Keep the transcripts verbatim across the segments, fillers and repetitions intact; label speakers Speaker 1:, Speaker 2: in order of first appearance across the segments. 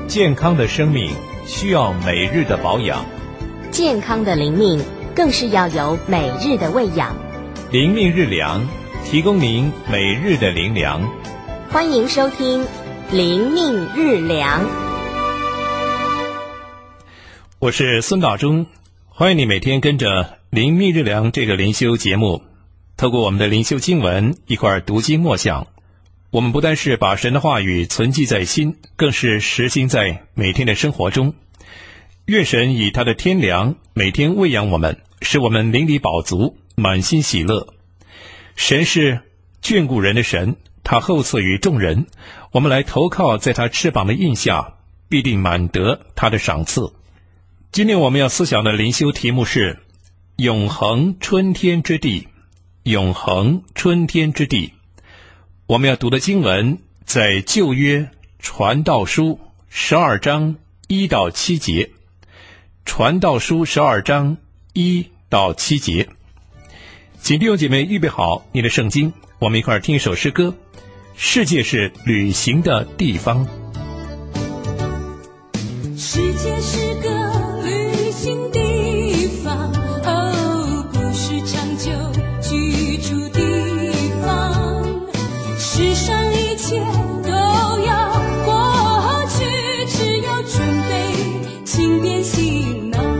Speaker 1: 健康的生命需要每日的保养，
Speaker 2: 健康的灵命更是要有每日的喂养。
Speaker 1: 灵命日粮，提供您每日的灵粮。
Speaker 2: 欢迎收听灵命日粮。
Speaker 1: 我是孙道中，欢迎你每天跟着灵命日粮这个灵修节目，透过我们的灵修经文一块儿读经默想。我们不但是把神的话语存记在心，更是实行在每天的生活中。愿神以他的天粮每天喂养我们，使我们灵里饱足，满心喜乐。神是眷顾人的神，他厚赐于众人，我们来投靠在他翅膀的印下，必定满得他的赏赐。今天我们要思想的灵修题目是永恒春天之地。永恒春天之地，我们要读的经文在旧约传道书十二章一到七节。传道书十二章一到七节，请弟兄姐妹预备好你的圣经，我们一块儿听一首诗歌。世界是旅行的地方。
Speaker 3: 世界是个旅行地方，哦，不是长久居住地方。世上一切都要过去，只要准备轻便行囊。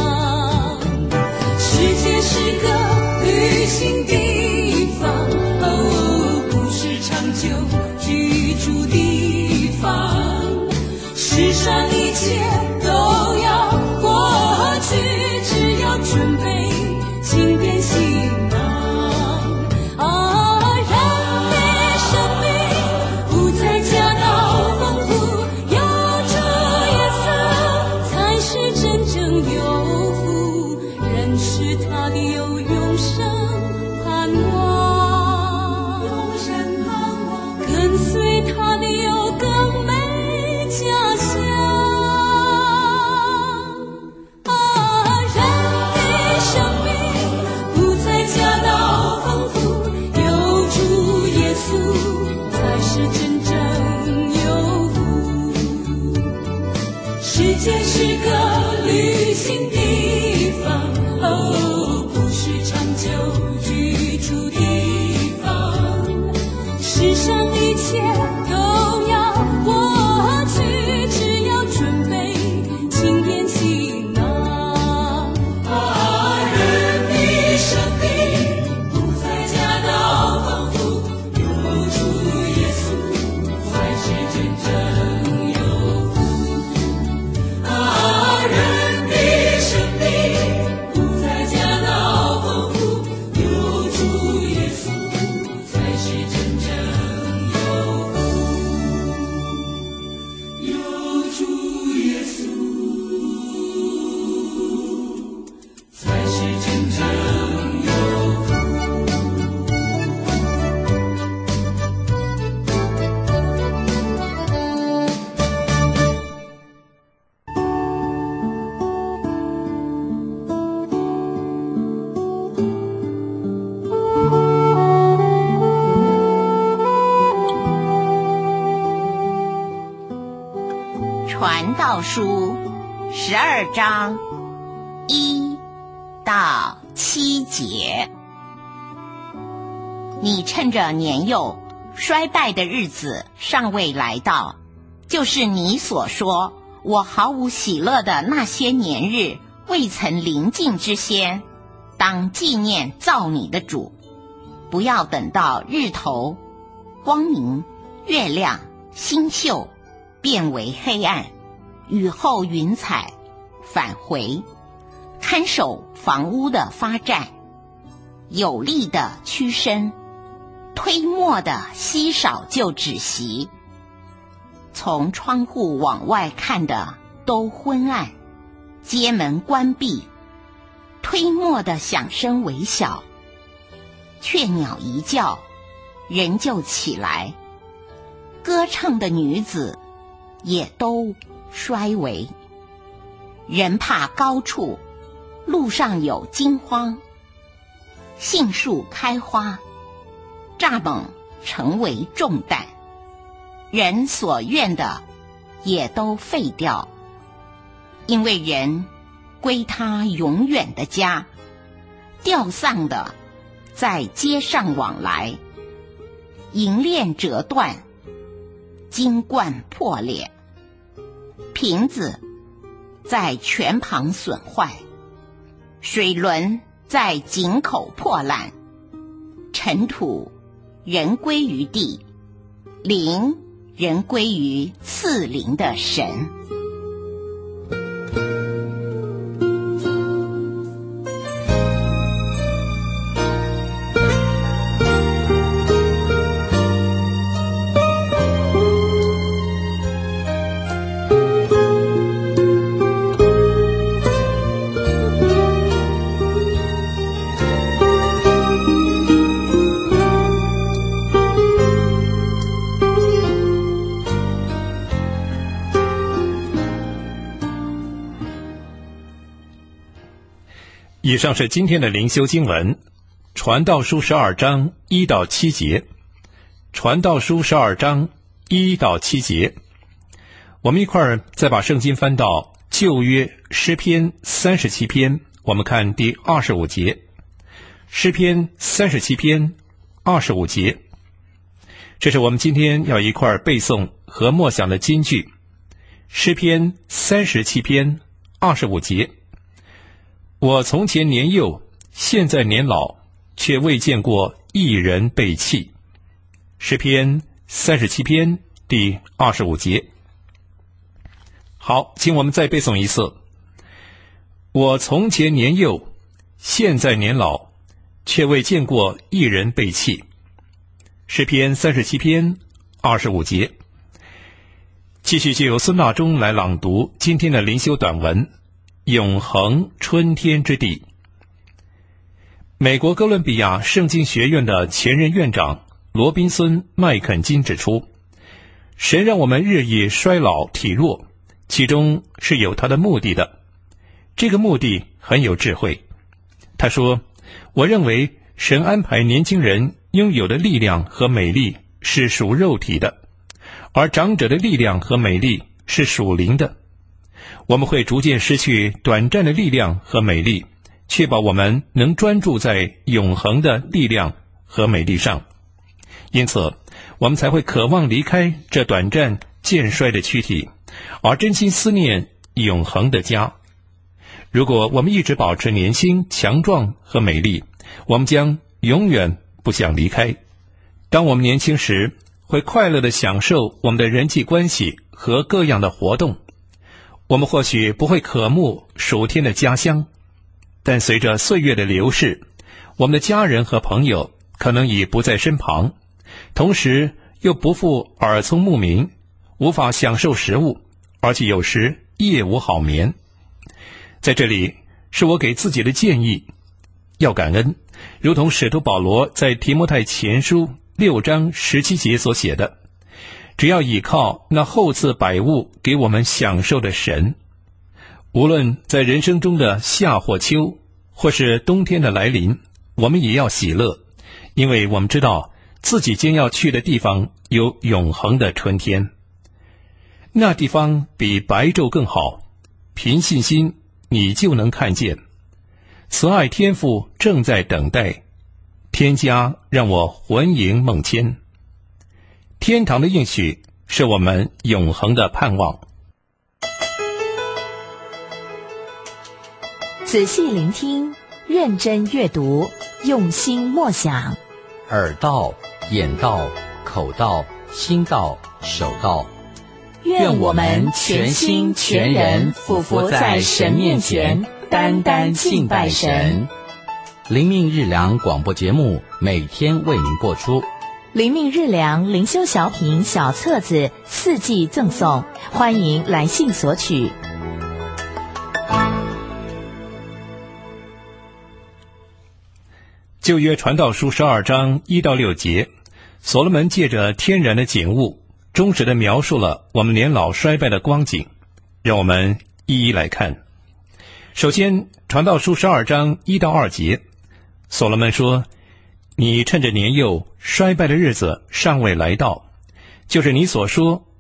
Speaker 3: 世界是个旅行地方，哦，不是长久居住地方。世上一切都要过去，只要准备轻便行囊。啊，让你生命不再家道丰富，有主耶稣才是真正有福，认识他的有永生盼望，永生盼望，跟随他的有更美家乡。世界是个旅行地方，哦，不是长久居住地方。世上一切都要过去，只要准备轻便行囊。啊，人的生命不再家道丰富，有主耶稣才是真正有福。人的生命不再家道丰富，有主耶稣才是真正有福，有主耶稣才是真正有福。
Speaker 4: 传道书十二章一到七节。你趁着年幼衰败的日子尚未来到，就是你所说我毫无喜乐的那些年日未曾临近之先，当纪念造你的主。不要等到日头、光明、月亮、星宿变为黑暗，雨后云彩返回，看守房屋的发战，有力的屈伸，推磨的稀少就止息。从窗户往外看的都昏暗，街门关闭，推磨的响声微小，雀鸟一叫，人就起来，歌唱的女子也都衰微。人怕高处，路上有惊慌，杏树开花，蚱蜢成为重担。人所愿的也都废掉，因为人归他永远的家，吊丧的在街上往来，银链折断，金冠破裂，瓶子在泉旁损坏，水轮在井口破烂，尘土人归于地，灵人归于赐灵的神。
Speaker 1: 以上是今天的灵修经文，传道书十二章一到七节。传道书十二章一到七节，我们一块儿再把圣经翻到旧约诗篇三十七篇，我们看第二十五节。诗篇三十七篇二十五节，这是我们今天要一块儿背诵和默想的金句。诗篇三十七篇二十五节，我从前年幼，现在年老，却未见过一人被弃。诗篇三十七篇第二十五节。好，请我们再背诵一次。我从前年幼，现在年老，却未见过一人被弃。诗篇三十七篇二十五节。继续就由孙大中来朗读今天的灵修短文，永恒春天之地。美国哥伦比亚圣经学院的前任院长罗宾森·麦肯金指出，神让我们日益衰老体弱，其中是有他的目的的。这个目的很有智慧。他说，我认为神安排年轻人拥有的力量和美丽是属肉体的，而长者的力量和美丽是属灵的。我们会逐渐失去短暂的力量和美丽，确保我们能专注在永恒的力量和美丽上。因此，我们才会渴望离开这短暂渐衰的躯体，而真心思念永恒的家。如果我们一直保持年轻、强壮和美丽，我们将永远不想离开。当我们年轻时，会快乐地享受我们的人际关系和各样的活动。我们或许不会渴慕属天的家乡，但随着岁月的流逝，我们的家人和朋友可能已不在身旁，同时又不复耳聪目明，无法享受食物，而且有时夜无好眠。在这里是我给自己的建议，要感恩，如同使徒保罗在提摩太前书六章十七节所写的，只要倚靠那厚赐百物给我们享受的神。无论在人生中的夏或秋，或是冬天的来临，我们也要喜乐，因为我们知道自己将要去的地方有永恒的春天。那地方比白昼更好，凭信心你就能看见。慈爱天父正在等待，天家让我魂萦梦牵。天堂的应许是我们永恒的盼望。
Speaker 2: 仔细聆听，认真阅读，用心默想。
Speaker 5: 耳道、眼道、口道、心道、手道，
Speaker 2: 愿我们全心全人俯伏在神面前，单单敬拜神。
Speaker 5: 灵命日粮广播节目每天为您播出。
Speaker 2: 灵命日粮灵修小品小册子四季赠送，欢迎来信索取。
Speaker 1: 旧约传道书十二章一到六节，所罗门借着天然的景物，忠实地描述了我们年老衰败的光景。让我们一一来看。首先，传道书十二章一到二节，所罗门说，你趁着年幼衰败的日子尚未来到，就是你所说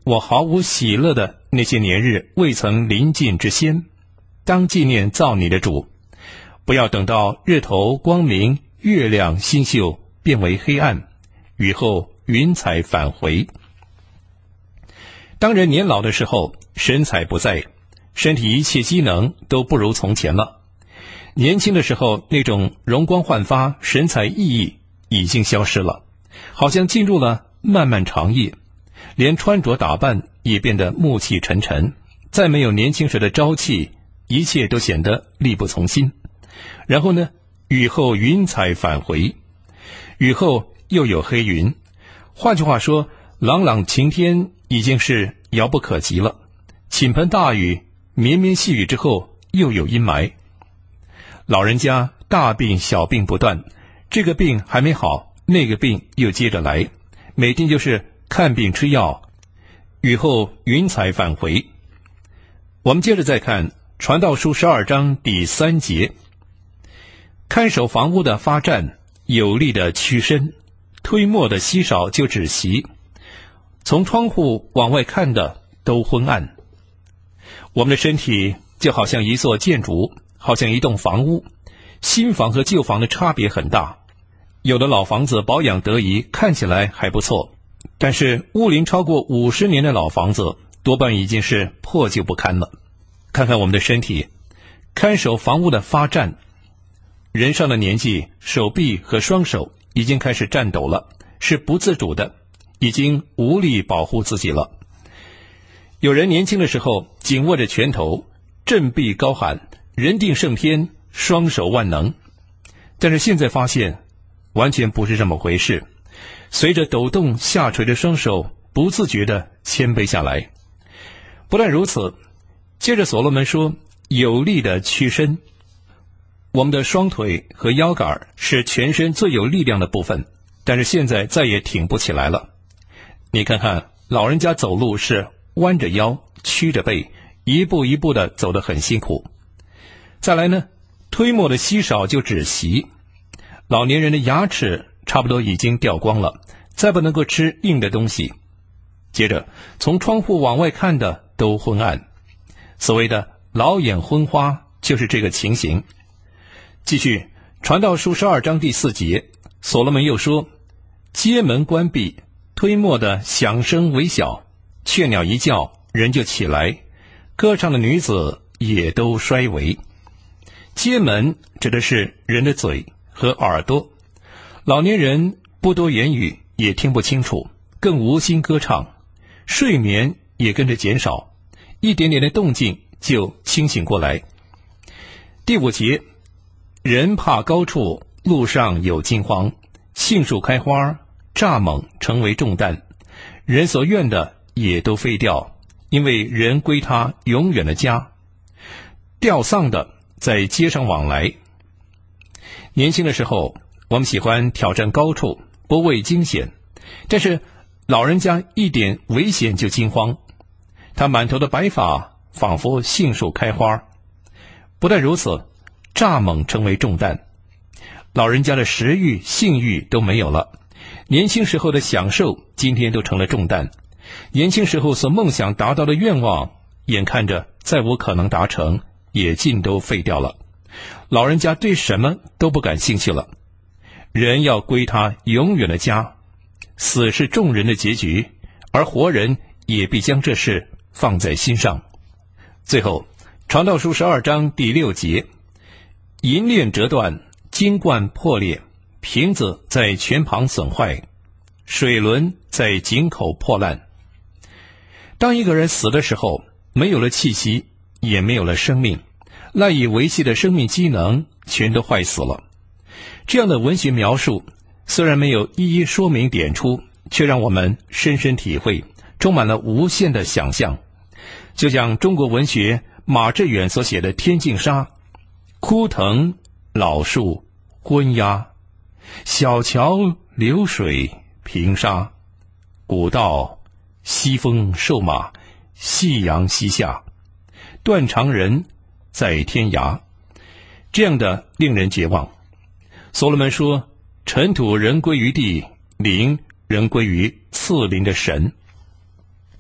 Speaker 1: 我毫无喜乐的那些年日未曾临近之先，当纪念造你的主。不要等到日头光明，月亮星宿变为黑暗，雨后云彩返回。当人年老的时候，神采不在，身体一切机能都不如从前了。年轻的时候那种容光焕发、神采奕奕已经消失了，好像进入了漫漫长夜，连穿着打扮也变得暮气沉沉，再没有年轻时的朝气，一切都显得力不从心。然后呢，雨后云彩返回，雨后又有黑云。换句话说，朗朗晴天已经是遥不可及了。倾盆大雨，绵绵细雨之后又有阴霾。老人家大病小病不断，这个病还没好，那个病又接着来，每天就是看病吃药，雨后云彩返回。我们接着再看传道书十二章第三节，看守房屋的发战，有力的屈伸，推磨的稀少就止息，从窗户往外看的都昏暗。我们的身体就好像一座建筑，好像一栋房屋，新房和旧房的差别很大。有的老房子保养得宜，看起来还不错，但是屋龄超过五十年的老房子多半已经是破旧不堪了。看看我们的身体，看守房屋的发战，人上了年纪，手臂和双手已经开始颤抖了，是不自主的，已经无力保护自己了。有人年轻的时候紧握着拳头，振臂高喊人定胜天，双手万能，但是现在发现完全不是这么回事，随着抖动下垂的双手不自觉地谦卑下来。不但如此，接着所罗门说有力的屈伸。我们的双腿和腰杆是全身最有力量的部分，但是现在再也挺不起来了。你看看老人家走路是弯着腰曲着背，一步一步的走得很辛苦。再来呢，推磨的稀少就止息，老年人的牙齿差不多已经掉光了，再不能够吃硬的东西。接着从窗户往外看的都昏暗，所谓的老眼昏花就是这个情形。继续传道书十二章第四节，所罗门又说，街门关闭，推磨的响声微小，雀鸟一叫人就起来，歌唱的女子也都衰微。街门指的是人的嘴和耳朵，老年人不多言语，也听不清楚，更无心歌唱，睡眠也跟着减少，一点点的动静就清醒过来。第五节，人怕高处，路上有惊慌，杏树开花，蚱蜢成为重担，人所愿的也都废掉，因为人归他永远的家。吊丧的在街上往来。年轻的时候我们喜欢挑战高处，不畏惊险，但是老人家一点危险就惊慌，他满头的白发仿佛杏树开花。不但如此，蚱蜢成为重担，老人家的食欲性欲都没有了，年轻时候的享受今天都成了重担，年轻时候所梦想达到的愿望眼看着再无可能达成，也尽都废掉了。老人家对什么都不感兴趣了，人要归他永远的家，死是众人的结局，而活人也必将这事放在心上。最后传道书十二章第六节，银链折断，金冠破裂，瓶子在泉旁损坏，水轮在井口破烂。当一个人死的时候，没有了气息，也没有了生命，赖以维系的生命机能全都坏死了。这样的文学描述虽然没有一一说明点出，却让我们深深体会，充满了无限的想象。就像中国文学马致远所写的《天净沙》，枯藤老树昏鸦，小桥流水平沙，古道西风瘦马，夕阳西下，断肠人在天涯。这样的令人绝望。所罗门说，尘土人归于地，灵人归于赐灵的神。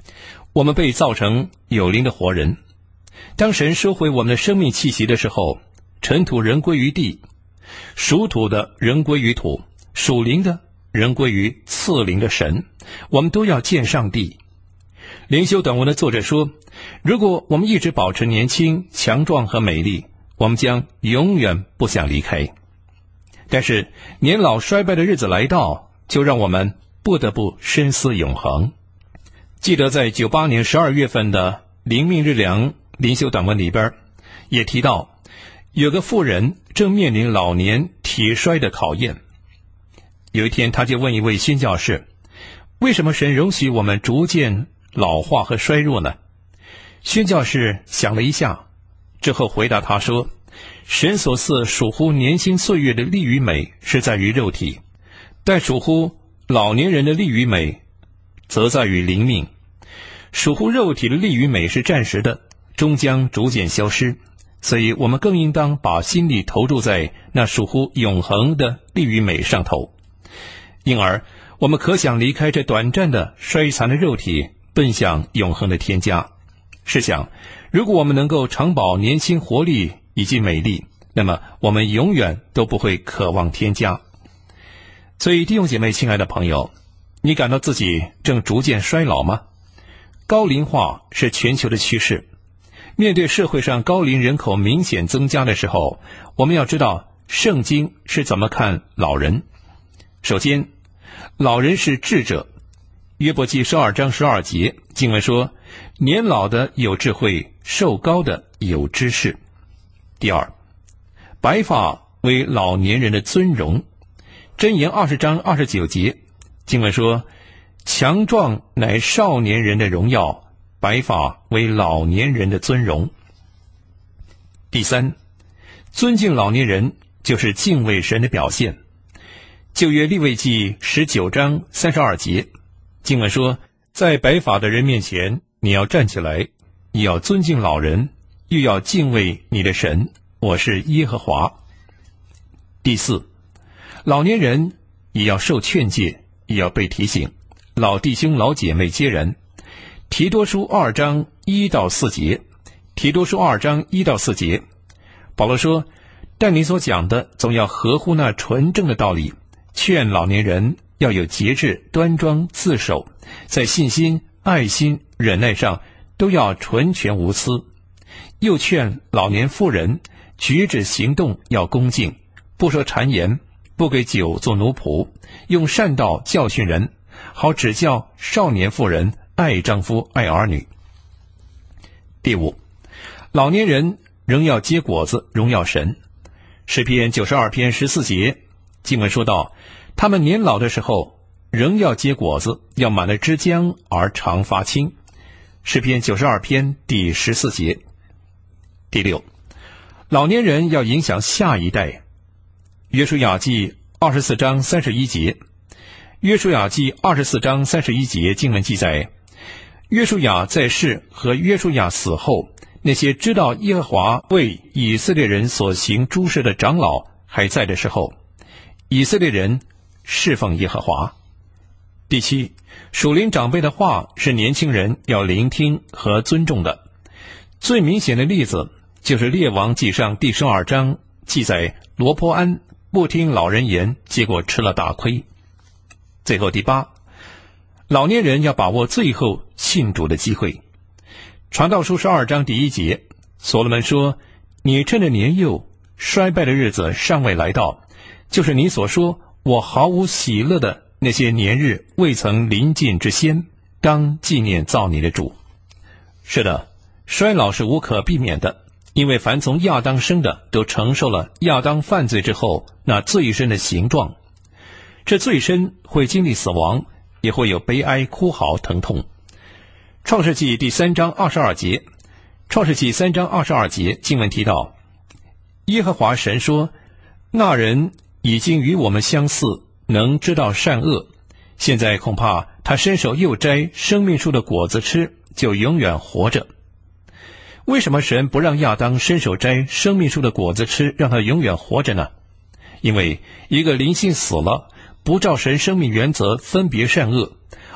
Speaker 1: 我们被造成有灵的活人。当神收回我们的生命气息的时候，尘土仍归于地，属土的仍归于土，属灵的仍归于赐灵的神。我们都要见上帝。灵修短文的作者说，如果我们一直保持年轻、强壮和美丽，我们将永远不想离开。但是年老衰败的日子来到，就让我们不得不深思永恒。记得在九八年十二月份的灵命日粮灵修短文里边，也提到有个妇人正面临老年体衰的考验。有一天他就问一位宣教士，为什么神容许我们逐渐老化和衰弱呢？宣教士想了一下之后回答他说，神所赐属乎年轻岁月的力与美是在于肉体，但属乎老年人的力与美则在于灵命。属乎肉体的力与美是暂时的，终将逐渐消失，所以我们更应当把心力投注在那属乎永恒的力与美上头。因而我们可想离开这短暂的衰残的肉体，奔向永恒的天家。试想，如果我们能够长保年轻活力以及美丽，那么我们永远都不会渴望天家。所以弟兄姐妹，亲爱的朋友，你感到自己正逐渐衰老吗？高龄化是全球的趋势。面对社会上高龄人口明显增加的时候，我们要知道圣经是怎么看老人。首先，老人是智者。约伯记十二章十二节经文说，年老的有智慧，寿高的有知识。第二，白发为老年人的尊荣。箴言二十章二十九节经文说，强壮乃少年人的荣耀，白发为老年人的尊荣。第三，尊敬老年人就是敬畏神的表现。旧约利未记十九章三十二节经文说，在白发的人面前，你要站起来，你要尊敬老人，又要敬畏你的神，我是耶和华。第四，老年人也要受劝诫，也要被提醒，老弟兄老姐妹皆然。提多书二章一到四节，提多书二章一到四节，保罗说，但你所讲的总要合乎那纯正的道理，劝老年人要有节制，端庄自守，在信心、爱心、忍耐上都要纯全无私。又劝老年妇人举止行动要恭敬，不说谗言，不给酒做奴仆，用善道教训人，好指教少年妇人爱丈夫爱儿女。第五，老年人仍要结果子荣耀神。诗篇九十二篇十四节经文说到，他们年老的时候仍要结果子，要满了枝浆而常发青。诗篇九十二篇第十四节。第六，老年人要影响下一代。约书亚记二十四章三十一节，约书亚记二十四章三十一节经文记载，约书亚在世和约书亚死后，那些知道耶和华为以色列人所行诸事的长老还在的时候，以色列人侍奉耶和华。第七，属灵长辈的话是年轻人要聆听和尊重的。最明显的例子就是列王纪上第十二章记载，罗波安不听老人言，结果吃了大亏。最后第八，老年人要把握最后信主的机会。传道书十二章第一节，所罗门说，你趁着年幼，衰败的日子尚未来到，就是你所说我毫无喜乐的那些年日未曾临近之先，当纪念造你的主。是的，衰老是无可避免的，因为凡从亚当生的都承受了亚当犯罪之后那最深的形状。这最深会经历死亡，也会有悲哀、哭嚎、疼痛。创世纪第三章二十二节，创世纪三章二十二节经文提到，耶和华神说，那人已经与我们相似，能知道善恶，现在恐怕他伸手又摘生命树的果子吃，就永远活着。为什么神不让亚当伸手摘生命树的果子吃，让他永远活着呢？因为一个灵性死了，不照神生命原则分别善恶，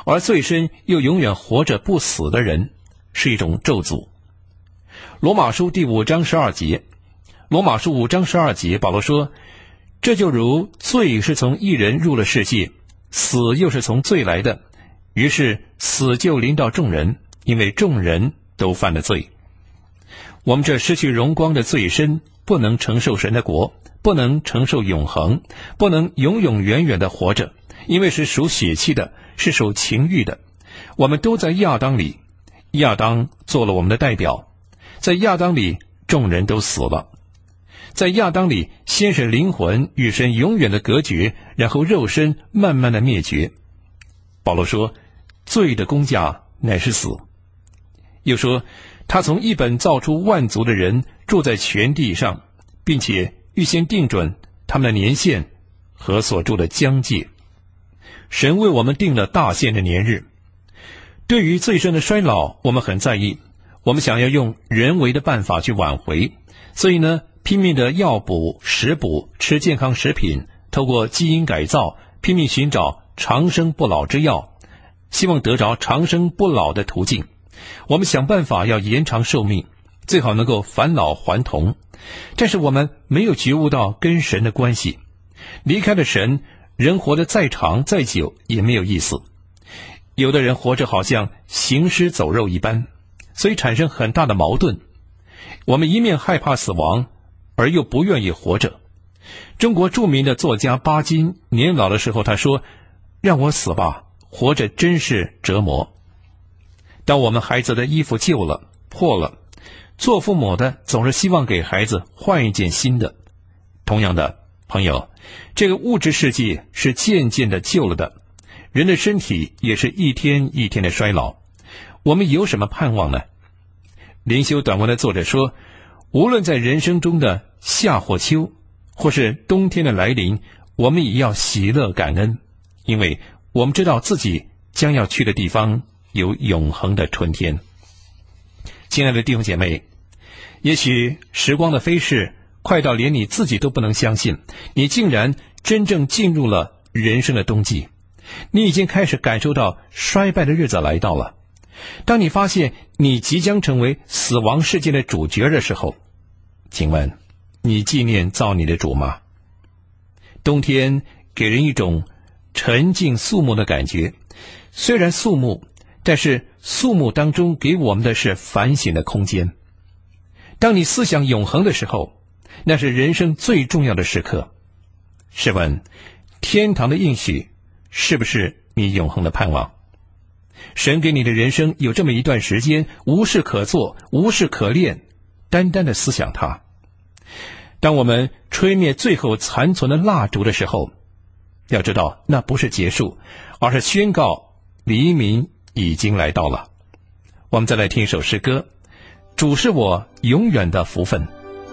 Speaker 1: 而最深又永远活着不死的人是一种咒诅。罗马书第五章十二节，罗马书五章十二节，保罗说，这就如罪是从一人入了世界，死又是从罪来的，于是死就临到众人，因为众人都犯了罪。我们这失去荣光的罪身，不能承受神的国，不能承受永恒，不能永永远远的活着，因为是属血气的，是属情欲的。我们都在亚当里，亚当做了我们的代表，在亚当里众人都死了。在亚当里，先是灵魂与神永远的隔绝，然后肉身慢慢的灭绝。保罗说，罪的工价乃是死。又说，他从一本造出万族的人住在全地上，并且预先定准他们的年限和所住的疆界。神为我们定了大限的年日。对于罪身的衰老，我们很在意，我们想要用人为的办法去挽回，所以呢，拼命的药补、食补，吃健康食品，透过基因改造，拼命寻找长生不老之药，希望得着长生不老的途径。我们想办法要延长寿命，最好能够返老还童。但是我们没有觉悟到跟神的关系，离开了神，人活得再长再久也没有意思。有的人活着好像行尸走肉一般，所以产生很大的矛盾。我们一面害怕死亡，而又不愿意活着。中国著名的作家巴金年老的时候他说，让我死吧，活着真是折磨。当我们孩子的衣服旧了破了，做父母的总是希望给孩子换一件新的。同样的，朋友，这个物质世界是渐渐的旧了的，人的身体也是一天一天的衰老。我们有什么盼望呢？灵修短文的作者说，无论在人生中的夏或秋，或是冬天的来临，我们也要喜乐感恩，因为我们知道自己将要去的地方有永恒的春天。亲爱的弟兄姐妹，也许时光的飞逝快到连你自己都不能相信，你竟然真正进入了人生的冬季，你已经开始感受到衰败的日子来到了。当你发现你即将成为死亡世界的主角的时候，请问你纪念造你的主吗？冬天给人一种沉静肃穆的感觉，虽然肃穆，但是肃穆当中给我们的是反省的空间。当你思想永恒的时候，那是人生最重要的时刻。试问，天堂的应许是不是你永恒的盼望？神给你的人生有这么一段时间，无事可做，无事可练，单单的思想它。当我们吹灭最后残存的蜡烛的时候，要知道那不是结束，而是宣告黎明已经来到了。我们再来听一首诗歌，主是我永远的福分。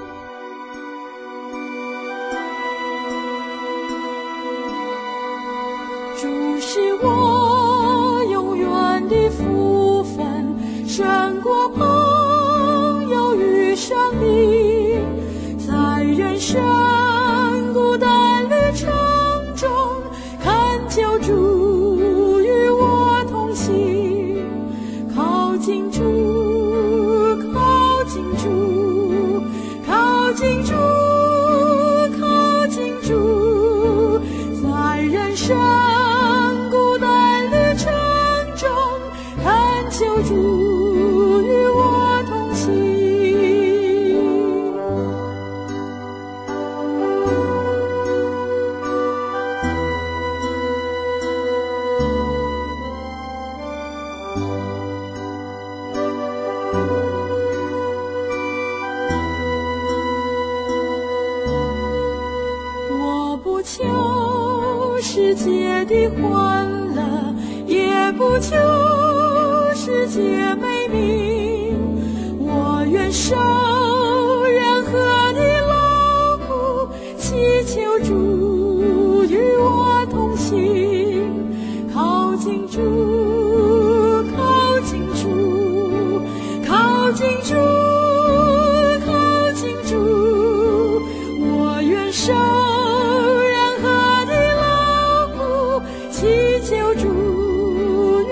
Speaker 3: 主是我永远的福分，胜过朋友与生命，在人生孤单旅程中，恳求主与我同行，靠近主，靠近主，靠近主，靠近主，在人生孤单旅程中，恳求主与我同行。我不求世界的欢乐，也不求世界美名，我愿受任何的劳苦，祈求主与我同行，靠近主，靠近主，靠近主，靠近主，我愿受任何的劳苦，祈求主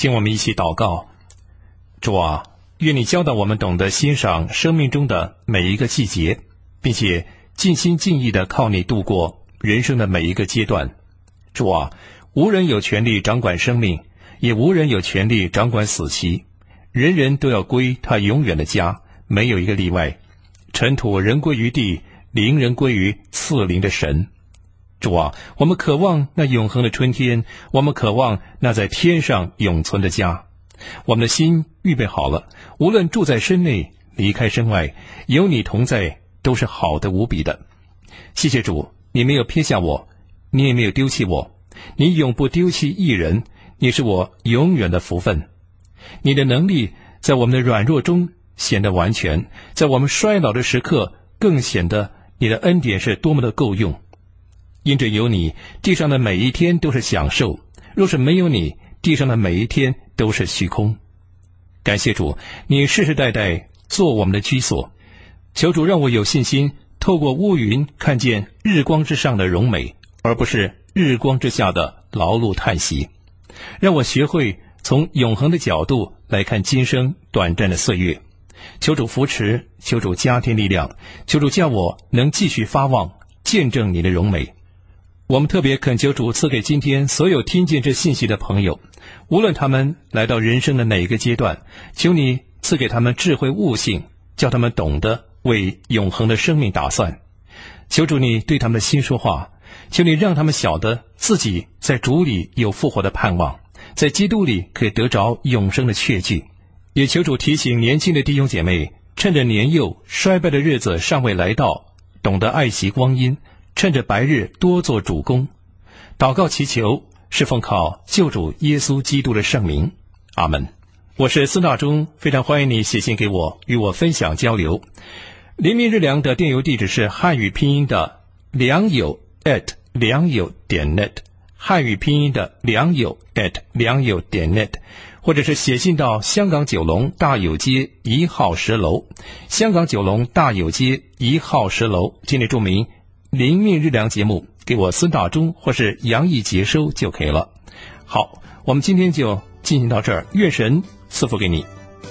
Speaker 1: 请我们一起祷告。主啊，愿你教导我们懂得欣赏生命中的每一个季节，并且尽心尽意地靠你度过人生的每一个阶段。主啊，无人有权利掌管生命，也无人有权利掌管死期，人人都要归他永远的家，没有一个例外。尘土人归于地，灵人归于赐灵的神。主啊，我们渴望那永恒的春天，我们渴望那在天上永存的家。我们的心预备好了，无论住在身内离开身外，有你同在都是好的无比的。谢谢主，你没有撇下我，你也没有丢弃我，你永不丢弃一人，你是我永远的福分。你的能力在我们的软弱中显得完全，在我们衰老的时刻更显得你的恩典是多么的够用。因着有你，地上的每一天都是享受，若是没有你，地上的每一天都是虚空。感谢主，你世世代代做我们的居所。求主让我有信心，透过乌云看见日光之上的荣美，而不是日光之下的劳碌叹息。让我学会从永恒的角度来看今生短暂的岁月。求主扶持，求主加添力量，求主叫我能继续发望，见证你的荣美。我们特别恳求主赐给今天所有听见这信息的朋友，无论他们来到人生的哪一个阶段，求你赐给他们智慧悟性，叫他们懂得为永恒的生命打算。求主你对他们的心说话，求你让他们晓得自己在主里有复活的盼望，在基督里可以得着永生的确据。也求主提醒年轻的弟兄姐妹，趁着年幼衰败的日子尚未来到，懂得爱惜光阴，趁着白日多做主工。祷告祈求是奉靠救主耶稣基督的圣名，阿们。我是孙大中，非常欢迎你写信给我，与我分享交流。灵命日粮的电邮地址是汉语拼音的良友 at 良友点 net， 汉语拼音的良友 at 良友点 net， 或者是写信到香港九龙大有街一号十楼，香港九龙大有街一号十楼，请你注明灵命日粮节目，给我孙大中或是杨毅接收就可以了。好，我们今天就进行到这儿，愿神赐福给你。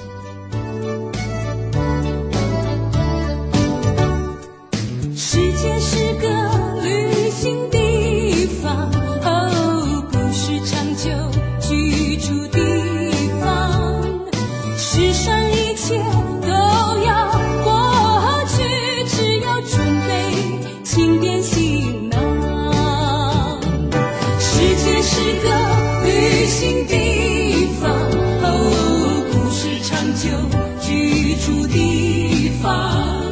Speaker 3: 世界是个旅行地方，哦，不是长久居住地方。世上一切都要过去，只要准备轻点行囊。世界是个旅行地方，哦，不是长久居住地方。